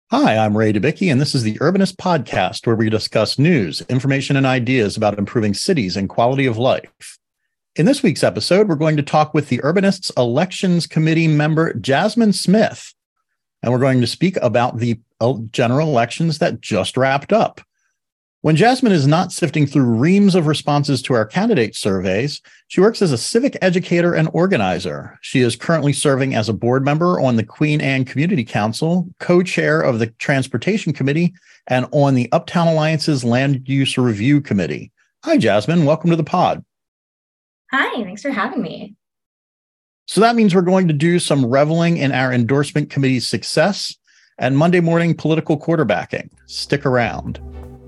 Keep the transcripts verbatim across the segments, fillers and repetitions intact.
Hi, I'm Ray Dubicki, and this is the Urbanist Podcast, where we discuss news, information, and ideas about improving cities and quality of life. In this week's episode, we're going to talk with the Urbanists Elections Committee member, Jasmine Smith, and we're going to speak about the general elections that just wrapped up. When Jasmine is not sifting through reams of responses to our candidate surveys, she works as a civic educator and organizer. She is currently serving as a board member on the Queen Anne Community Council, co-chair of the Transportation Committee, and on the Uptown Alliance's Land Use Review Committee. Hi, Jasmine. Welcome to the pod. Hi, thanks for having me. So that means we're going to do some reveling in our endorsement committee's success and Monday morning political quarterbacking. Stick around.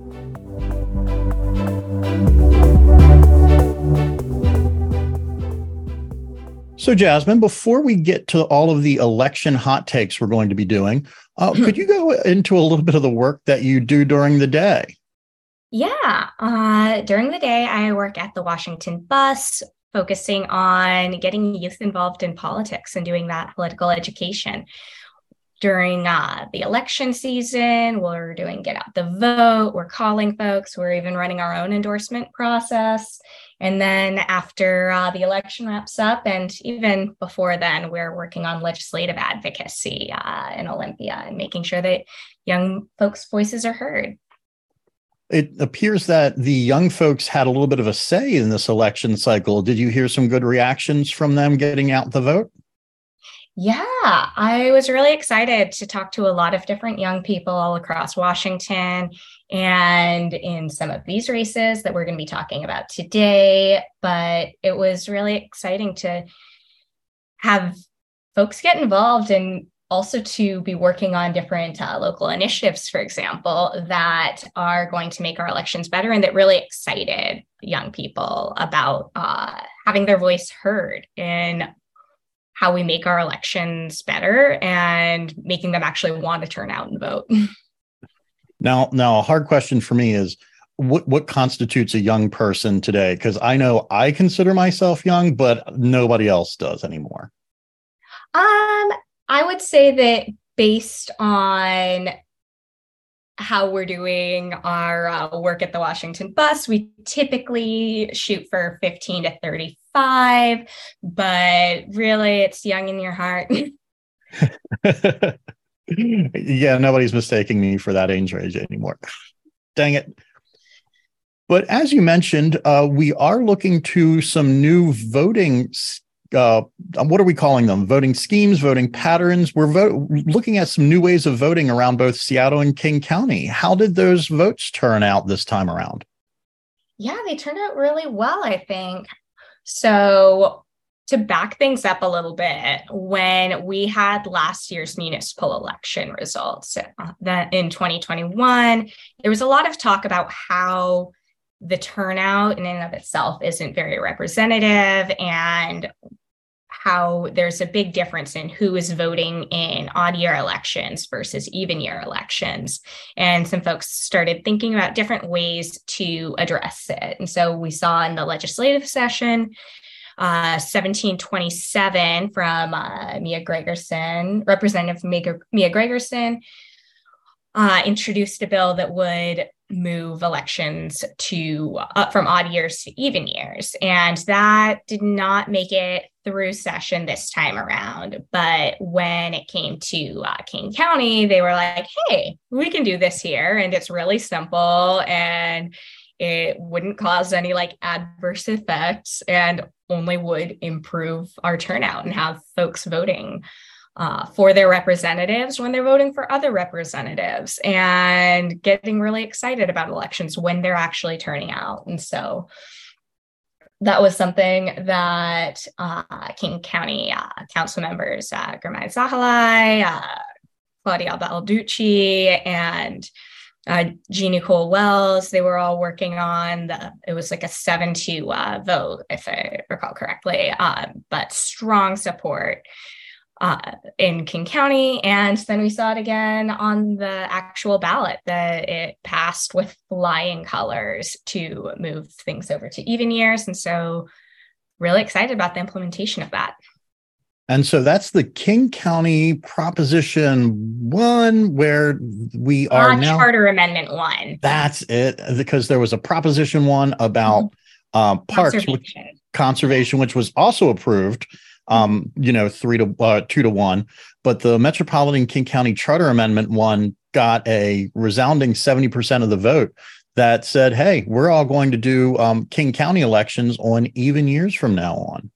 So, Jasmine, before we get to all of the election hot takes we're going to be doing, uh, could you go into a little bit of the work that you do during the day? Yeah, uh, during the day, I work at the Washington Bus, focusing on getting youth involved in politics and doing that political education. During uh, the election season, we're doing Get Out the Vote, we're calling folks, we're even running our own endorsement process. And then after uh, the election wraps up, and even before then, we're working on legislative advocacy uh, in Olympia and making sure that young folks' voices are heard. It appears that the young folks had a little bit of a say in this election cycle. Did you hear some good reactions from them getting out the vote? Yeah, I was really excited to talk to a lot of different young people all across Washington and in some of these races that we're going to be talking about today. But it was really exciting to have folks get involved and also to be working on different uh, local initiatives, for example, that are going to make our elections better and that really excited young people about uh, having their voice heard in how we make our elections better and making them actually want to turn out and vote. Now, now a hard question for me is, what, what constitutes a young person today? Because I know I consider myself young, but nobody else does anymore. Um, I would say that based on how we're doing our uh, work at the Washington Bus, we typically shoot for fifteen to thirty-five, but really it's young in your heart. Yeah, nobody's mistaking me for that age range anymore. Dang it. But as you mentioned, uh, we are looking to some new voting Uh, what are we calling them? Voting schemes, voting patterns. We're vo- looking at some new ways of voting around both Seattle and King County. How did those votes turn out this time around? Yeah, they turned out really well, I think. So to back things up a little bit, when we had last year's municipal election results uh, that in twenty twenty-one, there was a lot of talk about how the turnout in and of itself isn't very representative and how there's a big difference in who is voting in odd year elections versus even year elections. And some folks started thinking about different ways to address it. And so we saw in the legislative session, uh, seventeen twenty-seven from uh, Mia Gregerson, Representative Mia, Mia Gregerson, uh, introduced a bill that would move elections to uh, from odd years to even years. And that did not make it through session this time around. But when it came to uh, King County, they were like, hey, we can do this here. And it's really simple and it wouldn't cause any like adverse effects and only would improve our turnout and have folks voting Uh, for their representatives when they're voting for other representatives and getting really excited about elections when they're actually turning out. And so that was something that uh, King County uh, council members, uh, Gurmai Zahalai, uh, Claudia Balducci, and uh, Jean Nicole Wells, they were all working on the, it was like a seven two uh, vote, if I recall correctly, um, but strong support Uh, in King County. And then we saw it again on the actual ballot that it passed with flying colors to move things over to even years. And so really excited about the implementation of that. And so that's the King County Proposition One, where we are uh, now. Charter Amendment One. That's it, because there was a Proposition One about mm-hmm. uh, parks conservation. Which, conservation, which was also approved. Um, you know, three to uh, two to one, but the Metropolitan King County Charter Amendment One got a resounding seventy percent of the vote that said, "Hey, we're all going to do um, King County elections on even years from now on."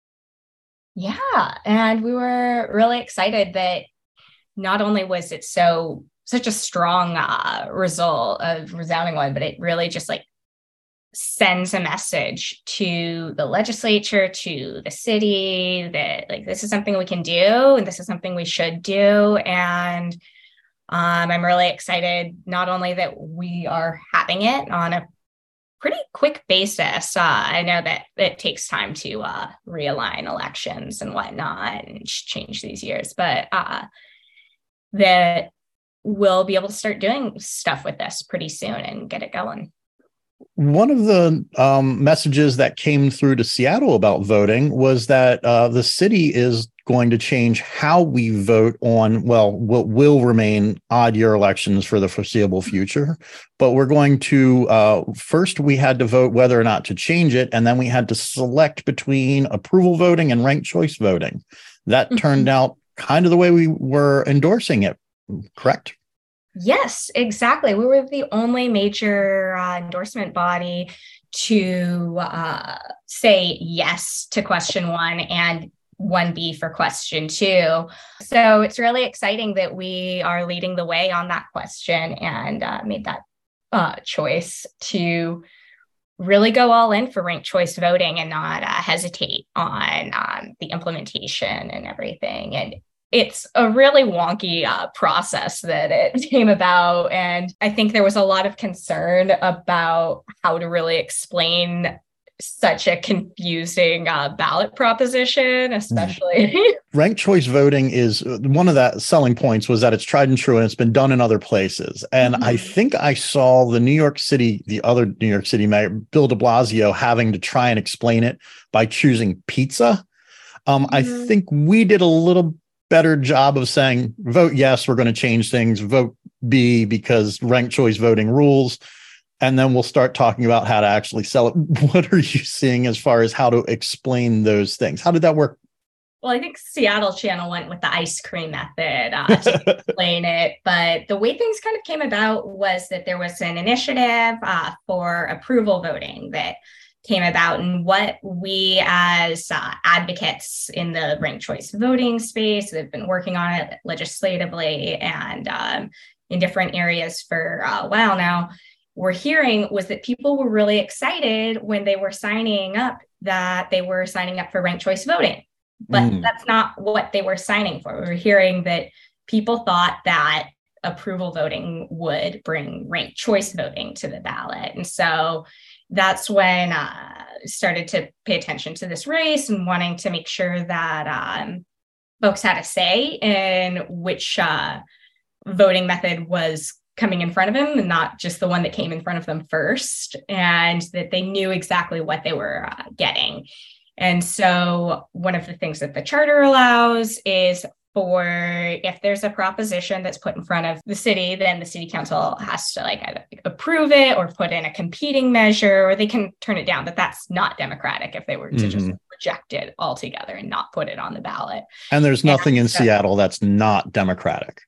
Yeah. And we were really excited that not only was it so such a strong uh, result, a resounding one, but it really just like sends a message to the legislature, to the city, that like this is something we can do and this is something we should do. And um, I'm really excited not only that we are having it on a pretty quick basis. Uh, I know that it takes time to uh, realign elections and whatnot and change these years, but uh, that we'll be able to start doing stuff with this pretty soon and get it going. One of the um, messages that came through to Seattle about voting was that uh, the city is going to change how we vote on, well, what will remain odd year elections for the foreseeable future. But we're going to, uh, first we had to vote whether or not to change it. And then we had to select between approval voting and ranked choice voting. That mm-hmm. turned out kind of the way we were endorsing it, correct? Yes, exactly. We were the only major uh, endorsement body to uh, say yes to question one and one B for question two. So it's really exciting that we are leading the way on that question and uh, made that uh, choice to really go all in for ranked choice voting and not uh, hesitate on um, the implementation and everything. And it's a really wonky uh, process that it came about. And I think there was a lot of concern about how to really explain such a confusing uh, ballot proposition, especially. Ranked choice voting is one of the selling points was that it's tried and true and it's been done in other places. And mm-hmm. I think I saw the New York City, the other New York City mayor, Bill de Blasio, having to try and explain it by choosing pizza. Um, mm-hmm. I think we did a little better job of saying, vote yes, we're going to change things, vote B because ranked choice voting rules. And then we'll start talking about how to actually sell it. What are you seeing as far as how to explain those things? How did that work? Well, I think Seattle Channel went with the ice cream method uh, to explain it. But the way things kind of came about was that there was an initiative uh, for approval voting that came about, and what we as uh, advocates in the ranked choice voting space that have been working on it legislatively and um, in different areas for a while now, we're hearing was that people were really excited when they were signing up that they were signing up for ranked choice voting. But mm. that's not what they were signing for. We were hearing that people thought that approval voting would bring ranked choice voting to the ballot. And so that's when I uh, started to pay attention to this race and wanting to make sure that um, folks had a say in which uh, voting method was coming in front of them and not just the one that came in front of them first, and that they knew exactly what they were uh, getting. And so one of the things that the charter allows is for if there's a proposition that's put in front of the city, then the city council has to like either approve it or put in a competing measure, or they can turn it down. But that's not democratic if they were to mm-hmm. just reject it altogether and not put it on the ballot. And there's nothing and in so, Seattle that's not democratic.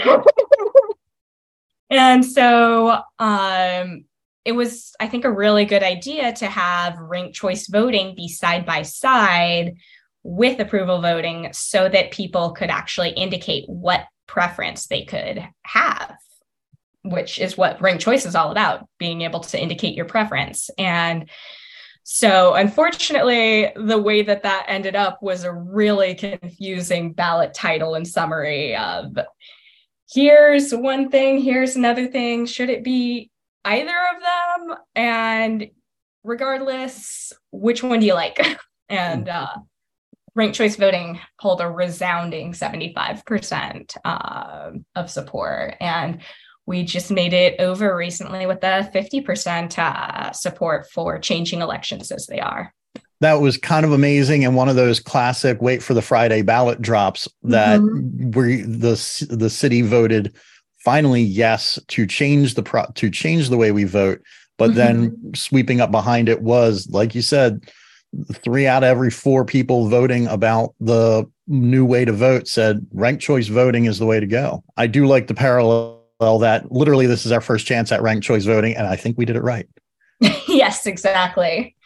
And so um, it was, I think, a really good idea to have ranked choice voting be side by side with approval voting so that people could actually indicate what preference they could have, which is what ranked choice is all about, being able to indicate your preference. And so unfortunately, the way that that ended up was a really confusing ballot title and summary of here's one thing, here's another thing. Should it be either of them? And regardless, which one do you like? And uh, ranked choice voting pulled a resounding seventy-five percent uh, of support. And we just made it over recently with the fifty percent uh, support for changing elections as they are. That was kind of amazing, and one of those classic wait for the Friday ballot drops that mm-hmm. we the the city voted finally yes to change the pro, to change the way we vote, but mm-hmm. then sweeping up behind it was, like you said, three out of every four people voting about the new way to vote said ranked choice voting is the way to go. I do like the parallel that literally this is our first chance at ranked choice voting, and I think we did it right. Yes, exactly.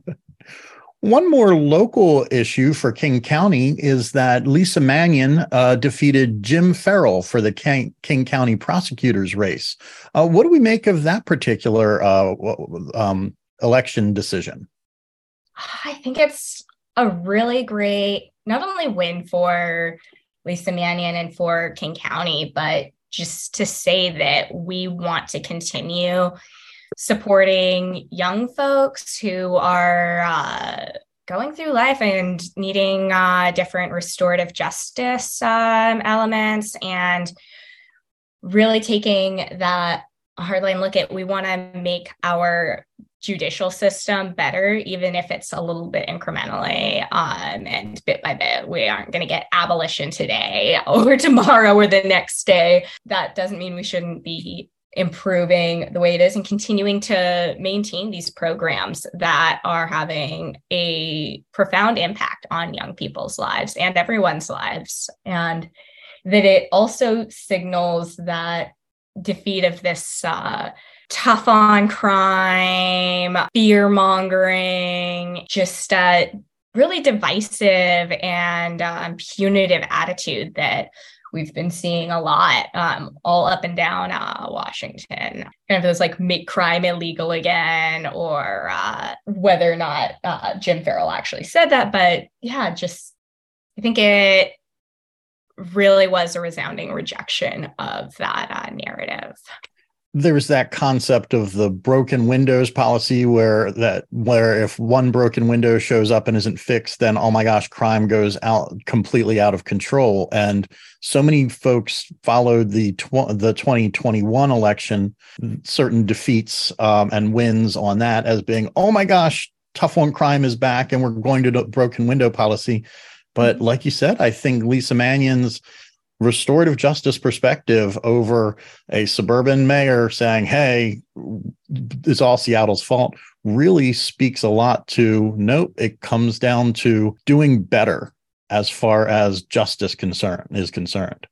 One more local issue for King County is that Lisa Manion uh, defeated Jim Farrell for the King, King County prosecutor's race. Uh, what do we make of that particular uh, um, election decision? I think it's a really great, not only win for Lisa Manion and for King County, but just to say that we want to continue supporting young folks who are uh, going through life and needing uh, different restorative justice um, elements, and really taking that hardline look at, we want to make our judicial system better, even if it's a little bit incrementally um, and bit by bit. We aren't going to get abolition today or tomorrow or the next day. That doesn't mean we shouldn't be improving the way it is and continuing to maintain these programs that are having a profound impact on young people's lives and everyone's lives. And that it also signals that defeat of this uh, tough on crime, fear mongering, just uh, really divisive and um, punitive attitude that we've been seeing a lot um, all up and down uh, Washington. Kind of those like make crime illegal again, or uh, whether or not uh, Jim Farrell actually said that. But yeah, just I think it really was a resounding rejection of that uh, narrative. There's that concept of the broken windows policy where that where if one broken window shows up and isn't fixed, then, oh my gosh, crime goes out completely out of control. And so many folks followed the tw- the twenty twenty-one election, certain defeats um, and wins on that as being, oh my gosh, tough on crime is back and we're going to do broken window policy. But mm-hmm. like you said, I think Lisa Manion's restorative justice perspective over a suburban mayor saying, hey, it's all Seattle's fault, really speaks a lot to, nope, it comes down to doing better as far as justice concern is concerned.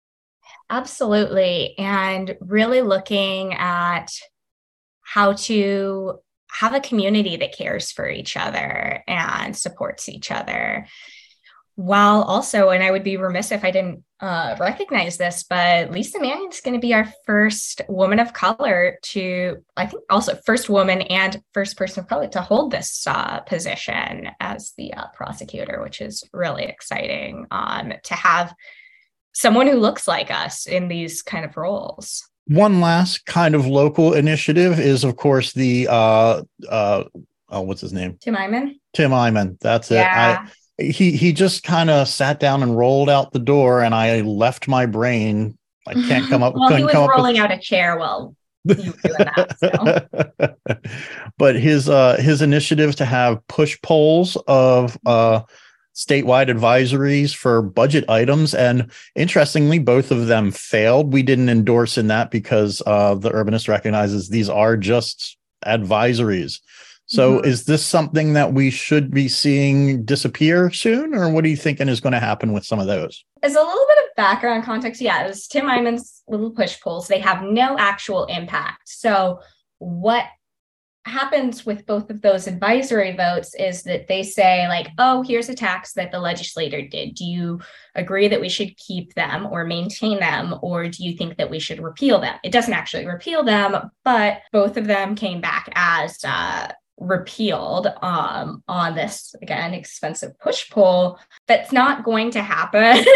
Absolutely. And really looking at how to have a community that cares for each other and supports each other. While also, and I would be remiss if I didn't uh, recognize this, but Lisa Manion is going to be our first woman of color to, I think also first woman and first person of color to hold this uh, position as the uh, prosecutor, which is really exciting um, to have someone who looks like us in these kind of roles. One last kind of local initiative is, of course, the, uh, uh, oh, what's his name? Tim Eyman. Tim Eyman. That's it. Yeah. I, He he just kind of sat down and rolled out the door, and I left my brain. I can't come up. Well, he was come rolling up with... out a chair while you were doing that. So. But his uh, his initiative to have push polls of uh, statewide advisories for budget items, and interestingly, both of them failed. We didn't endorse in that because uh, the Urbanist recognizes these are just advisories. So mm-hmm. is this something that we should be seeing disappear soon, or what are you thinking is going to happen with some of those? As a little bit of background context, yeah, it was Tim Eyman's little push polls. They have no actual impact. So what happens with both of those advisory votes is that they say like, oh, here's a tax that the legislator did. Do you agree that we should keep them or maintain them, or do you think that we should repeal them? It doesn't actually repeal them, but both of them came back as uh, repealed um, on this, again, expensive push poll. That's not going to happen.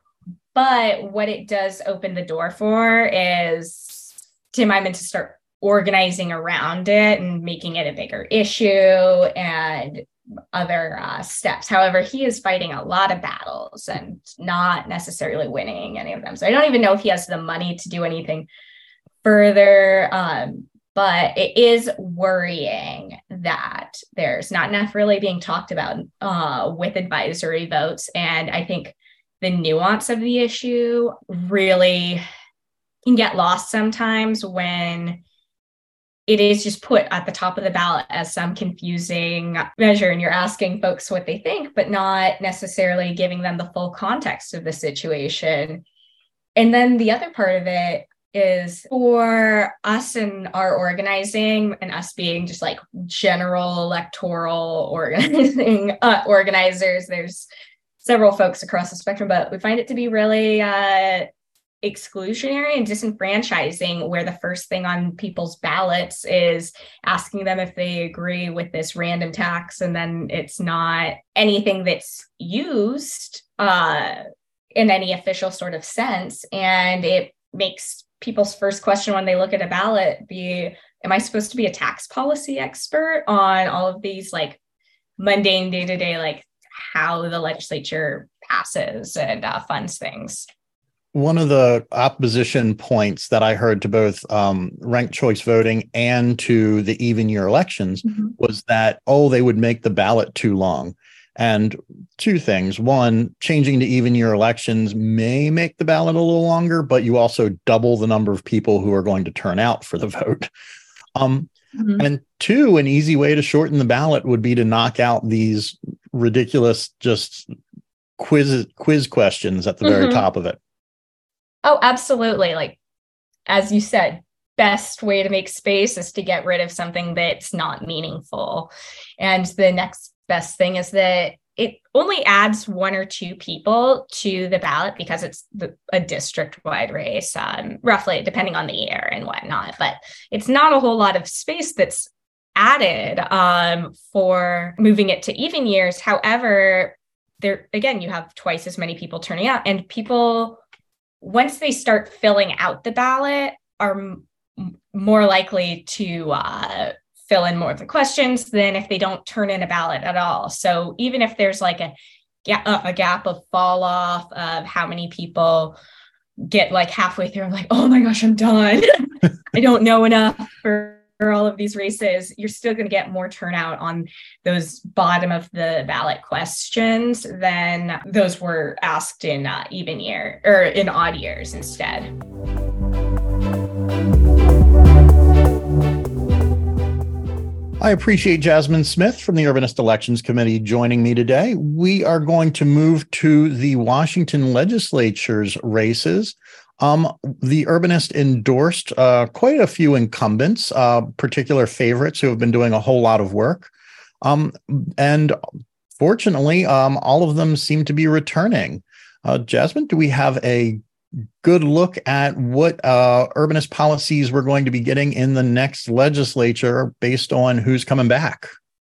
But what it does open the door for is Tim Eyman to start organizing around it and making it a bigger issue and other uh, steps. However, he is fighting a lot of battles and not necessarily winning any of them. So I don't even know if he has the money to do anything further. Um, But it is worrying that there's not enough really being talked about uh, with advisory votes. And I think the nuance of the issue really can get lost sometimes when it is just put at the top of the ballot as some confusing measure, and you're asking folks what they think, but not necessarily giving them the full context of the situation. And then the other part of it is for us and our organizing, and us being just like general electoral organizing uh, organizers. There's several folks across the spectrum, but we find it to be really uh, exclusionary and disenfranchising, where the first thing on people's ballots is asking them if they agree with this random tax, and then it's not anything that's used uh, in any official sort of sense. And it makes people's first question when they look at a ballot be, am I supposed to be a tax policy expert on all of these like mundane day-to-day, like how the legislature passes and uh, funds things? One of the opposition points that I heard to both um, ranked choice voting and to the even year elections mm-hmm. was that, oh, they would make the ballot too long. And two things. One, changing to even year elections may make the ballot a little longer, but you also double the number of people who are going to turn out for the vote. Um, mm-hmm. And two, an easy way to shorten the ballot would be to knock out these ridiculous just quiz quiz questions at the mm-hmm. very top of it. Oh, absolutely. Like, as you said, best way to make space is to get rid of something that's not meaningful. And the next best thing is that it only adds one or two people to the ballot because it's the, a district-wide race, um, roughly, depending on the year and whatnot. But it's not a whole lot of space that's added um, for moving it to even years. However, there again, you have twice as many people turning out, and people, once they start filling out the ballot, are m- more likely to uh, fill in more of the questions than if they don't turn in a ballot at all. So even if there's like a, a gap of fall off of how many people get like halfway through, I'm like, oh my gosh, I'm done. I don't know enough for, for all of these races. You're still going to get more turnout on those bottom of the ballot questions than those were asked in uh, even year or in odd years instead. I appreciate Jasmine Smith from the Urbanist Elections Committee joining me today. We are going to move to the Washington legislature's races. Um, the Urbanist endorsed uh, quite a few incumbents, uh, particular favorites who have been doing a whole lot of work. Um, and fortunately, um, all of them seem to be returning. Uh, Jasmine, do we have a good look at what uh, urbanist policies we're going to be getting in the next legislature based on who's coming back?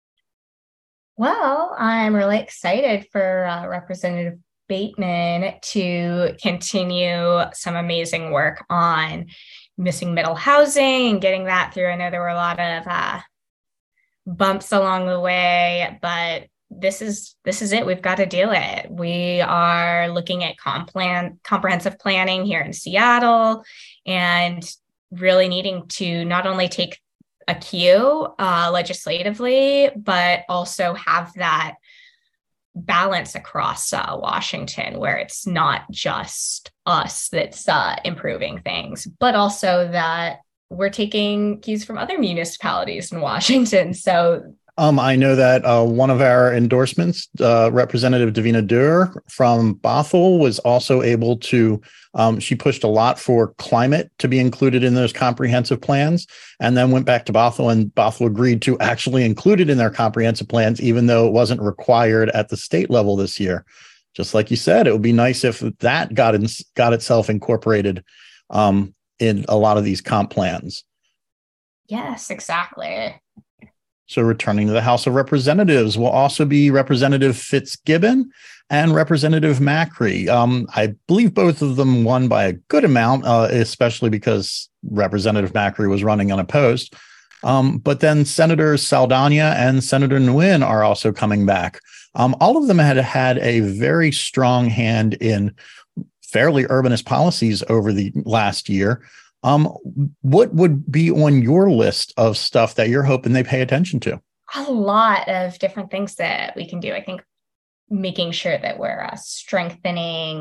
Well, I'm really excited for uh, Representative Bateman to continue some amazing work on missing middle housing and getting that through. I know there were a lot of uh, bumps along the way, but this is this is it. We've got to do it. We are looking at comp plan, comprehensive planning here in Seattle, and really needing to not only take a cue uh, legislatively, but also have that balance across uh, Washington, where it's not just us that's uh, improving things, but also that we're taking cues from other municipalities in Washington. So Um, I know that uh, one of our endorsements, uh, Representative Davina Durr from Bothell, was also able to, um, she pushed a lot for climate to be included in those comprehensive plans, and then went back to Bothell, and Bothell agreed to actually include it in their comprehensive plans, even though it wasn't required at the state level this year. Just like you said, it would be nice if that got, in, got itself incorporated um, in a lot of these comp plans. Yes, exactly. So returning to the House of Representatives will also be Representative Fitzgibbon and Representative Macri. Um, I believe both of them won by a good amount, uh, especially because Representative Macri was running unopposed. Um, but then Senators Saldana and Senator Nguyen are also coming back. Um, all of them had had a very strong hand in fairly urbanist policies over the last year. Um, what would be on your list of stuff that you're hoping they pay attention to? A lot of different things that we can do. I think making sure that we're uh, strengthening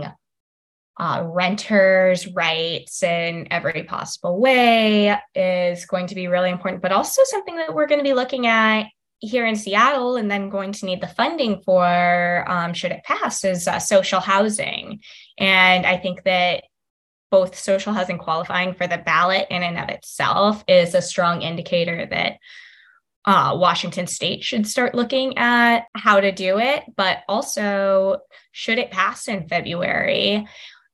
uh, renters' rights in every possible way is going to be really important, but also something that we're going to be looking at here in Seattle and then going to need the funding for, um, should it pass, is uh, social housing. And I think that both social housing qualifying for the ballot in and of itself is a strong indicator that uh, Washington State should start looking at how to do it. But also, should it pass in February,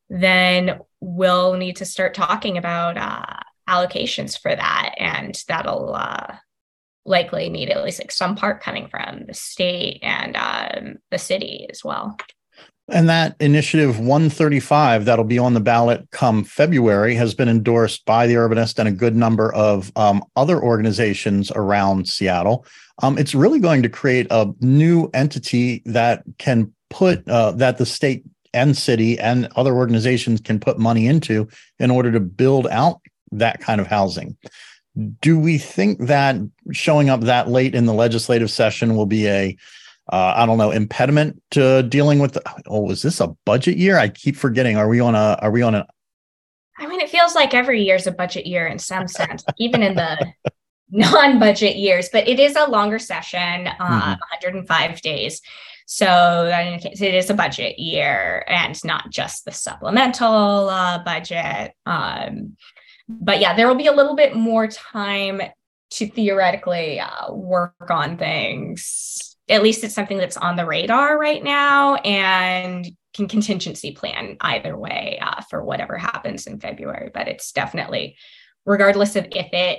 then we'll need to start talking about uh, allocations for that. And that'll uh, likely need at least like some part coming from the state and um, the city as well. And that initiative one thirty-five that'll be on the ballot come February has been endorsed by the Urbanist and a good number of um, other organizations around Seattle. Um, it's really going to create a new entity that can put uh, that the state and city and other organizations can put money into in order to build out that kind of housing. Do we think that showing up that late in the legislative session will be a Uh, I don't know, impediment to dealing with the, oh, is this a budget year? I keep forgetting. Are we on a, are we on a? I mean, it feels like every year is a budget year in some sense, even in the non-budget years, but it is a longer session, um, mm-hmm. one hundred five days. So it is a budget year and not just the supplemental uh, budget. Um, but yeah, there will be a little bit more time to theoretically uh, work on things. At least it's something that's on the radar right now and can contingency plan either way uh, for whatever happens in February. But it's definitely, regardless of if it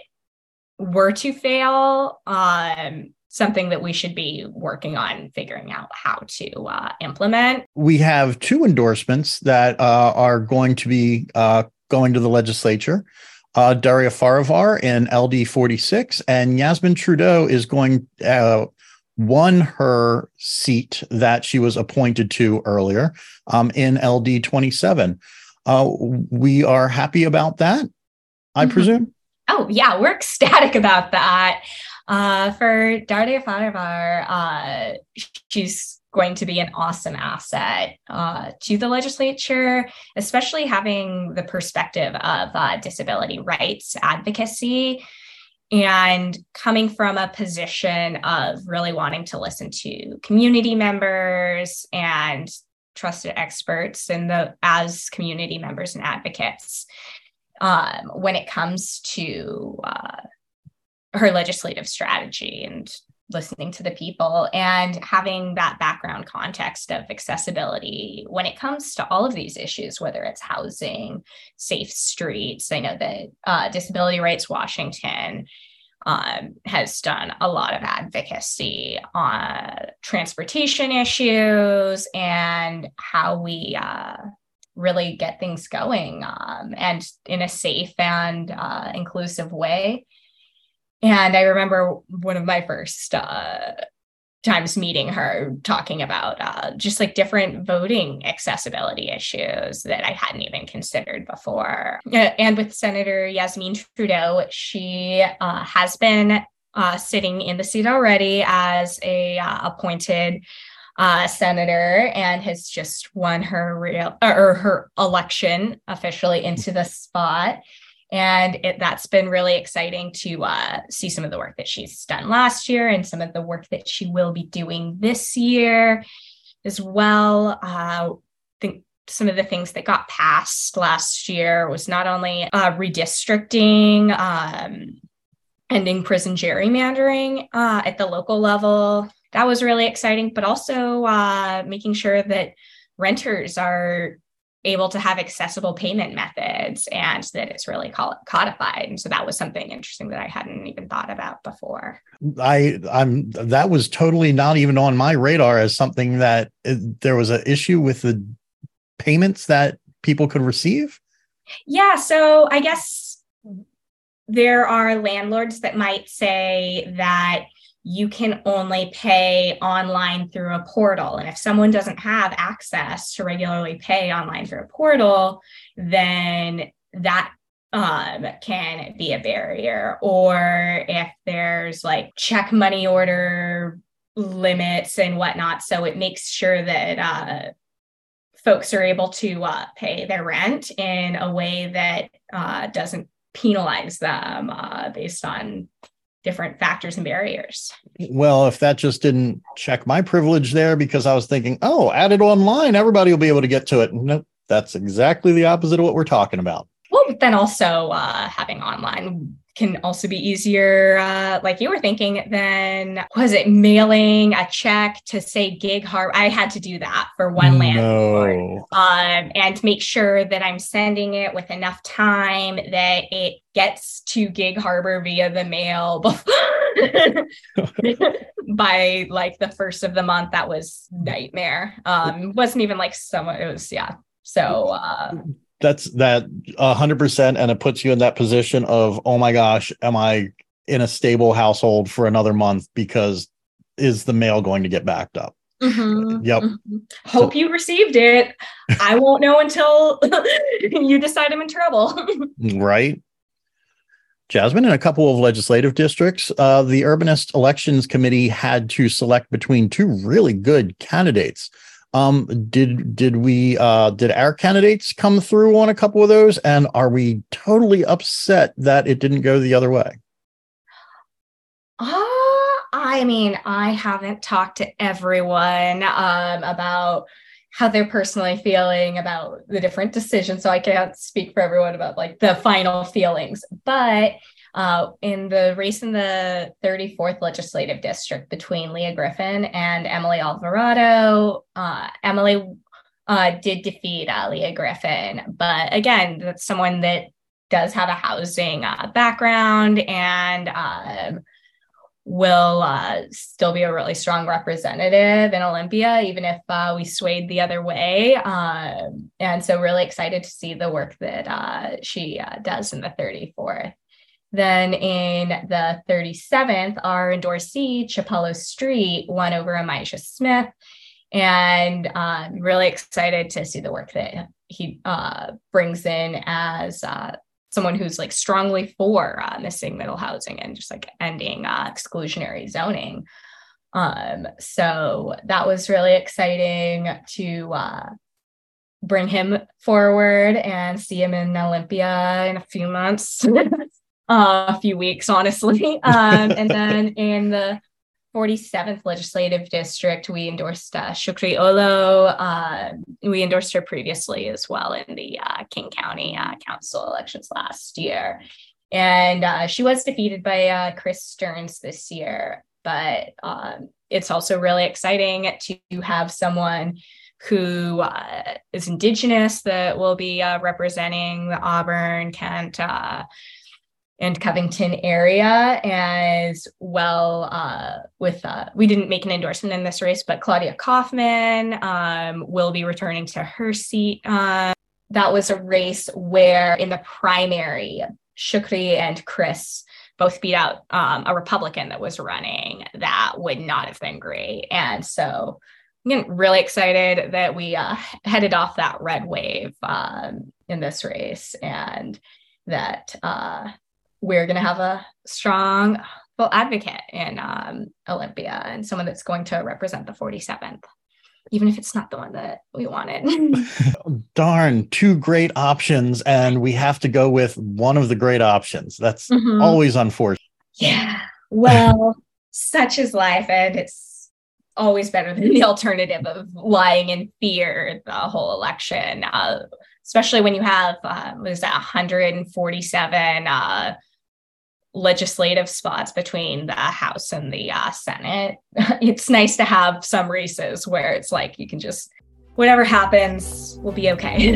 were to fail, um, something that we should be working on figuring out how to uh, implement. We have two endorsements that uh, are going to be uh, going to the legislature. Uh, Daria Farivar in L D forty-six and Yasmin Trudeau is going uh, won her seat that she was appointed to earlier um, in L D twenty-seven. Uh, we are happy about that, I mm-hmm. presume? Oh, yeah, we're ecstatic about that. Uh, for Daria Farivar, uh, she's going to be an awesome asset uh, to the legislature, especially having the perspective of uh, disability rights advocacy. And coming from a position of really wanting to listen to community members and trusted experts in the as community members and advocates um, when it comes to uh, her legislative strategy and listening to the people and having that background context of accessibility when it comes to all of these issues, whether it's housing, safe streets. I know that uh, Disability Rights Washington um, has done a lot of advocacy on transportation issues and how we uh, really get things going um, and in a safe and uh, inclusive way. And I remember one of my first uh, times meeting her talking about uh, just like different voting accessibility issues that I hadn't even considered before. Uh, and with Senator Yasmin Trudeau, she uh, has been uh, sitting in the seat already as a uh, appointed uh, senator and has just won her real or her election officially into the spot. And it, that's been really exciting to uh, see some of the work that she's done last year and some of the work that she will be doing this year as well. Uh, I think some of the things that got passed last year was not only uh, redistricting, um, ending prison gerrymandering uh, at the local level. That was really exciting, but also uh, making sure that renters are able to have accessible payment methods and that it's really codified. And so that was something interesting that I hadn't even thought about before. I, I'm, that was totally not even on my radar as something that uh, there was an issue with the payments that people could receive. Yeah. So I guess there are landlords that might say that you can only pay online through a portal. And if someone doesn't have access to regularly pay online through a portal, then that um, can be a barrier, or if there's like check money order limits and whatnot. So it makes sure that uh, folks are able to uh, pay their rent in a way that uh, doesn't penalize them uh, based on different factors and barriers. Well, if that just didn't check my privilege there, because I was thinking, oh, add it online, everybody will be able to get to it. Nope, that's exactly the opposite of what we're talking about. Well, but then also uh, having online can also be easier, uh, like you were thinking, than, was it mailing a check to say Gig Harbor? I had to do that for one landlord, no. um, and make sure that I'm sending it with enough time that it gets to Gig Harbor via the mail by like the first of the month. That was nightmare. Um, it wasn't even like someone, it was, yeah. So, uh, That's that a hundred percent. And it puts you in that position of, oh my gosh, am I in a stable household for another month? Because is the mail going to get backed up? Mm-hmm, yep. Mm-hmm. Hope so, you received it. I won't know until you decide I'm in trouble. Right. Jasmine, in a couple of legislative districts, uh, the Urbanist Elections Committee had to select between two really good candidates. Um, did did we uh, did our candidates come through on a couple of those, and are we totally upset that it didn't go the other way? Uh, I mean, I haven't talked to everyone um, about how they're personally feeling about the different decisions, so I can't speak for everyone about like the final feelings. But Uh, in the race in the thirty-fourth legislative district between Leah Griffin and Emily Alvarado, uh, Emily uh, did defeat uh, Leah Griffin. But again, that's someone that does have a housing uh, background and um, will uh, still be a really strong representative in Olympia, even if uh, we swayed the other way. Um, and so really excited to see the work that uh, she uh, does in the thirty-fourth. Then in the thirty-seventh, our endorsee, Chapello Street, won over Amijah Smith. And I'm really excited to see the work that he uh, brings in as uh, someone who's like strongly for uh, missing middle housing and just like ending uh, exclusionary zoning. Um, so that was really exciting to uh, bring him forward and see him in Olympia in a few months. Uh, a few weeks, honestly. Um, and then in the forty-seventh legislative district, we endorsed uh, Shukri Olo. Uh, we endorsed her previously as well in the uh, King County uh, Council elections last year. And uh, she was defeated by uh, Chris Stearns this year. But um, it's also really exciting to have someone who uh, is Indigenous that will be uh, representing the Auburn, Kent, uh, and Covington area, as well uh, with, uh, we didn't make an endorsement in this race, but Claudia Kaufman um, will be returning to her seat. Uh, that was a race where in the primary, Shukri and Chris both beat out um, a Republican that was running. That would not have been great. And so I'm getting really excited that we uh, headed off that red wave um, in this race, and that uh, we're going to have a strong full advocate in um, Olympia and someone that's going to represent the forty-seventh, even if it's not the one that we wanted. Darn, two great options, and we have to go with one of the great options. That's mm-hmm. always unfortunate. Yeah, well, such is life, and it's always better than the alternative of lying in fear the whole election, uh, especially when you have, uh, what is that, one hundred forty-seven uh, legislative spots between the House and the uh, Senate. It's nice to have some races where it's like you can just, whatever happens, we'll be okay.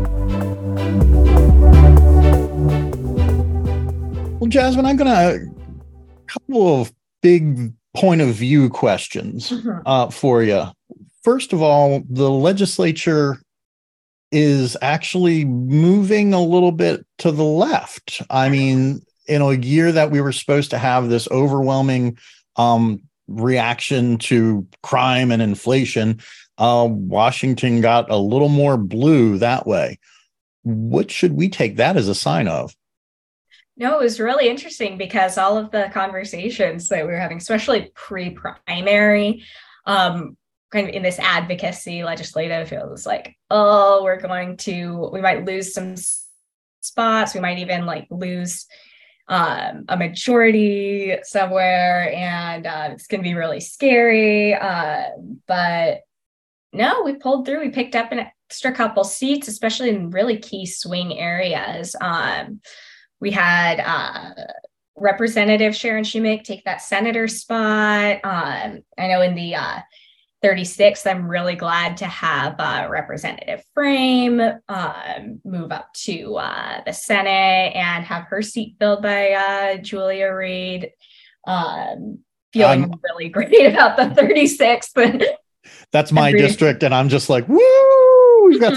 Well, Jasmine, I'm going to, a couple of big point of view questions mm-hmm. uh, for you. First of all, the legislature is actually moving a little bit to the left. I mean, in a year that we were supposed to have this overwhelming um, reaction to crime and inflation, uh, Washington got a little more blue that way. What should we take that as a sign of? No, it was really interesting because all of the conversations that we were having, especially pre-primary, um, kind of in this advocacy legislative, it was like, oh, we're going to, we might lose some spots. We might even like lose um, a majority somewhere, and uh, it's going to be really scary. Uh, but no, we pulled through. We picked up an extra couple seats, especially in really key swing areas. Um, We had uh, Representative Sharon Schumick take that senator spot. Um, I know in the uh, thirty-sixth, I'm really glad to have uh, Representative Frame um, move up to uh, the Senate and have her seat filled by uh, Julia Reed. Um, feeling um, really great about the thirty-sixth. That's my district, and I'm just like, woo, that's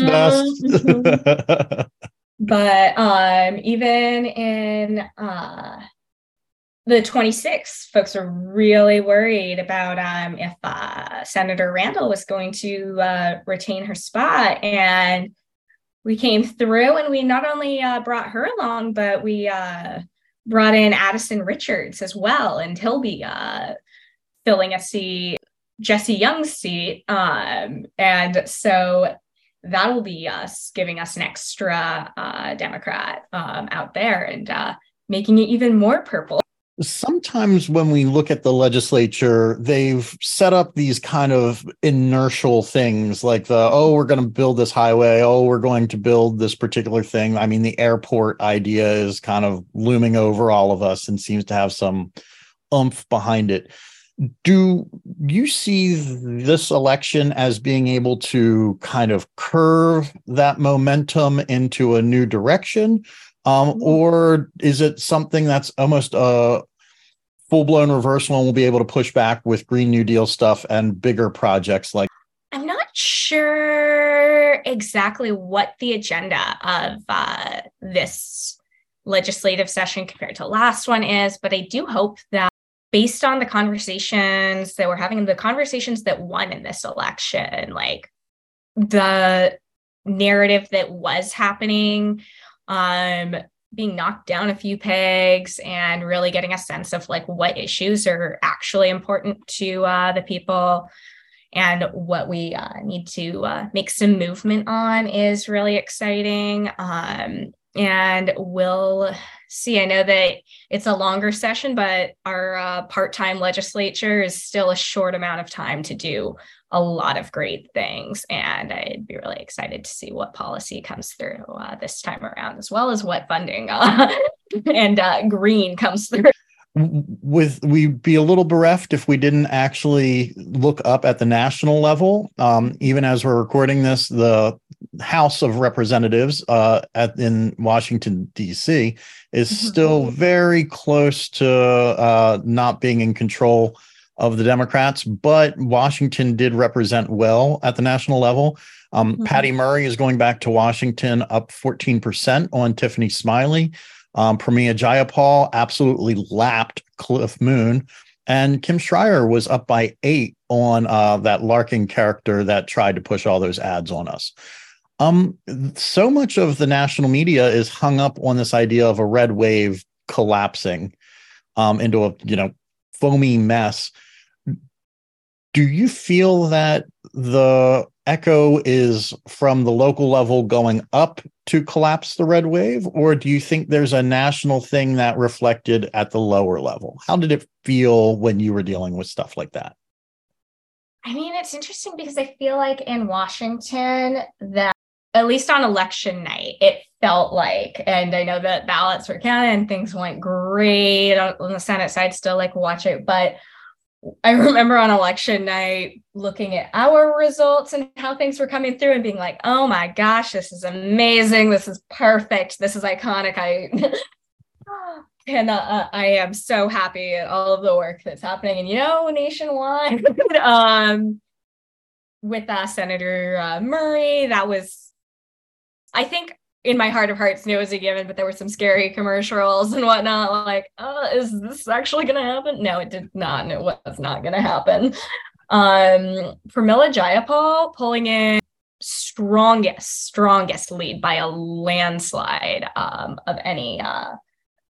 the best. But um, even in uh, the twenty-sixth, folks are really worried about um, if uh, Senator Randall was going to uh, retain her spot. And we came through, and we not only uh, brought her along, but we uh, brought in Addison Richards as well. And he'll be uh, filling a seat, Jesse Young's seat. Um, and so that'll be us giving us an extra uh, Democrat um, out there and uh, making it even more purple. Sometimes when we look at the legislature, they've set up these kind of inertial things like the, oh, we're going to build this highway. Oh, we're going to build this particular thing. I mean, the airport idea is kind of looming over all of us and seems to have some oomph behind it. Do you see this election as being able to kind of curve that momentum into a new direction? Um, or is it something that's almost a full-blown reversal and we'll be able to push back with Green New Deal stuff and bigger projects like? I'm not sure exactly what the agenda of uh, this legislative session compared to the last one is, but I do hope that based on the conversations that we're having, the conversations that won in this election, like the narrative that was happening, um, being knocked down a few pegs and really getting a sense of like what issues are actually important to uh, the people and what we uh, need to uh, make some movement on is really exciting. Um, and we'll see. I know that it's a longer session, but our uh, part-time legislature is still a short amount of time to do a lot of great things. And I'd be really excited to see what policy comes through uh, this time around, as well as what funding uh, and uh, green comes through. With we'd be a little bereft if we didn't actually look up at the national level. Um, even as we're recording this, the House of Representatives uh, at in Washington, D C is still very close to uh, not being in control of the Democrats, but Washington did represent well at the national level. Um, mm-hmm. Patty Murray is going back to Washington, up fourteen percent on Tiffany Smiley. Um, Pramila Jayapal absolutely lapped Cliff Moon, and Kim Schreier was up by eight on uh, that Larkin character that tried to push all those ads on us. Um, so much of the national media is hung up on this idea of a red wave collapsing um, into a, you know, foamy mess. Do you feel that the echo is from the local level going up to collapse the red wave, or do you think there's a national thing that reflected at the lower level? How did it feel when you were dealing with stuff like that? I mean, it's interesting because I feel like in Washington that at least on election night, it felt like, and I know that ballots were counted and things went great on, on the Senate side, still like watch it. But I remember on election night looking at our results and how things were coming through and being like, oh my gosh, this is amazing. This is perfect. This is iconic. I and uh, I am so happy at all of the work that's happening. And, you know, nationwide um, with uh, Senator uh, Murray, that was, I think, in my heart of hearts, knew it was a given, but there were some scary commercials and whatnot. Like, oh, is this actually going to happen? No, it did not. And it was not going to happen. Um, Pramila Jayapal pulling in strongest, strongest lead by a landslide um, of any uh,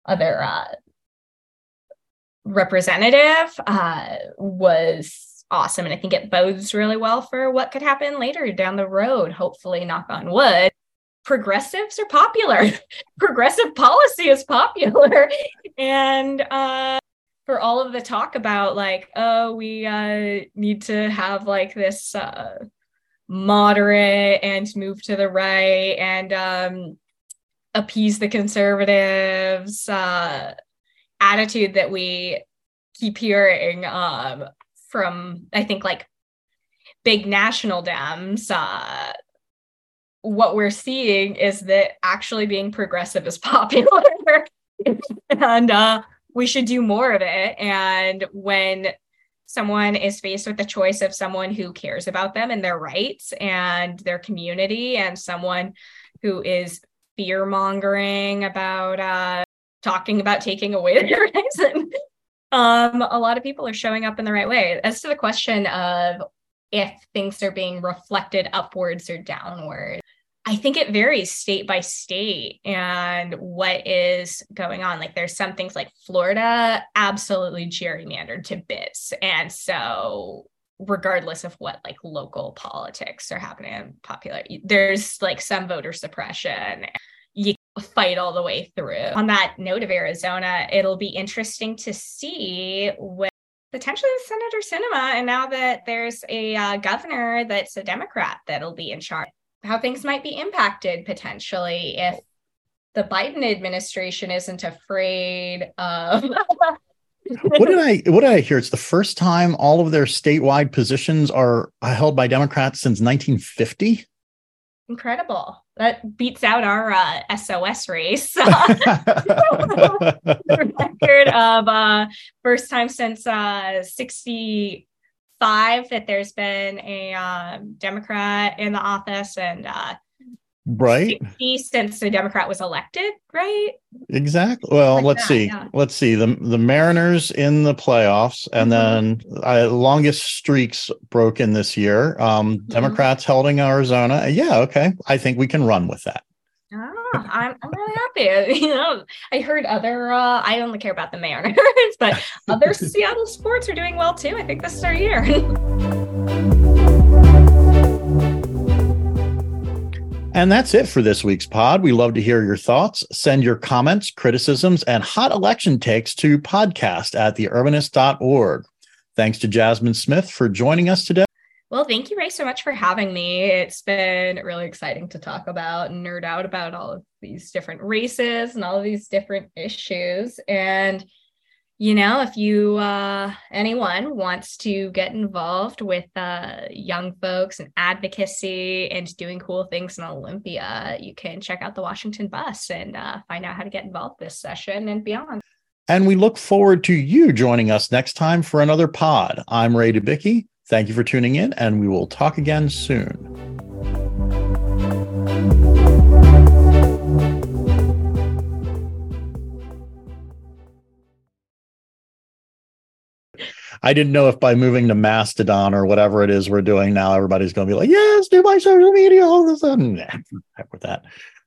other uh, representative uh, was awesome. And I think it bodes really well for what could happen later down the road, hopefully, knock on wood. Progressives are popular. Progressive policy is popular. And uh, for all of the talk about like, oh, we uh, need to have like this uh, moderate and move to the right and um, appease the conservatives uh, attitude that we keep hearing um, from, I think, like big national Dems, uh, what we're seeing is that actually being progressive is popular and uh, we should do more of it. And when someone is faced with the choice of someone who cares about them and their rights and their community and someone who is fear mongering about uh, talking about taking away their rights, and, um, a lot of people are showing up in the right way. As to the question of if things are being reflected upwards or downwards, I think it varies state by state and what is going on. Like there's some things like Florida absolutely gerrymandered to bits. And so regardless of what like local politics are happening in popular, there's like some voter suppression. You fight all the way through. On that note of Arizona, it'll be interesting to see with potentially Senator Sinema, and now that there's a uh, governor that's a Democrat that'll be in charge, how things might be impacted potentially if the Biden administration isn't afraid of. What did I what did I hear? It's the first time all of their statewide positions are held by Democrats since nineteen fifty. Incredible. That beats out our uh, S O S race. The record of uh, first time since uh, sixty-five that there's been a uh, Democrat in the office, and uh, right sixty since the Democrat was elected, right? Exactly. Well, like let's that, see. Yeah. Let's see. The the Mariners in the playoffs, and mm-hmm. then uh, longest streaks broken this year. Um, mm-hmm. Democrats holding Arizona. Yeah, okay. I think we can run with that. Oh, I'm I'm really happy. You know, I heard other. Uh, I only care about the Mariners, but other Seattle sports are doing well too. I think this is our year. And that's it for this week's pod. We love to hear your thoughts. Send your comments, criticisms, and hot election takes to podcast at the urbanist dot org. Thanks to Jasmine Smith for joining us today. Well, thank you, Ray, so much for having me. It's been really exciting to talk about and nerd out about all of these different races and all of these different issues. And you know, if you, uh, anyone wants to get involved with uh, young folks and advocacy and doing cool things in Olympia, you can check out the Washington Bus and uh, find out how to get involved this session and beyond. And we look forward to you joining us next time for another pod. I'm Ray Dubicki. Thank you for tuning in, and we will talk again soon. I didn't know if by moving to Mastodon or whatever it is we're doing now, everybody's going to be like, yes, do my social media all of a sudden. Heck with that.